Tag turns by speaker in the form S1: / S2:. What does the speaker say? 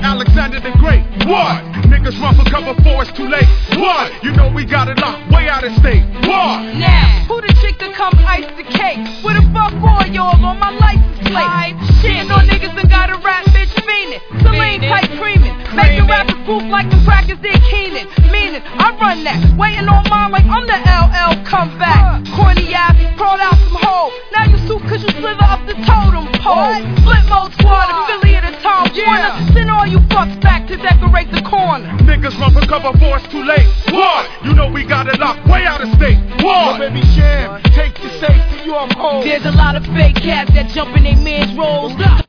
S1: Alexander the Great. What? Niggas run for cover before it's too late. What? You know we got it locked way out of state. What?
S2: Now, who the chick to come ice the cake? Where the fuck are y'all on my license plate? Shitting on niggas and got a rap bitch fiendin'. Celine tight creamin'. Making rappers proof like the crackers did Keenan. Meaning, I run that. Waiting on mine like I'm the LL come back. Corny ass, crawled out some hole. Now you sue cause you slither up the totem pole. Split mode squad, affiliate of Tom Warner. Send all you fucks back to decorate the corner.
S1: Niggas run for cover before it's too late. What? You know we got it locked way out of state. What?
S3: Yo, baby Sham, take the safety, you I'm home.
S2: There's a lot of fake cats that jump in they man's roles.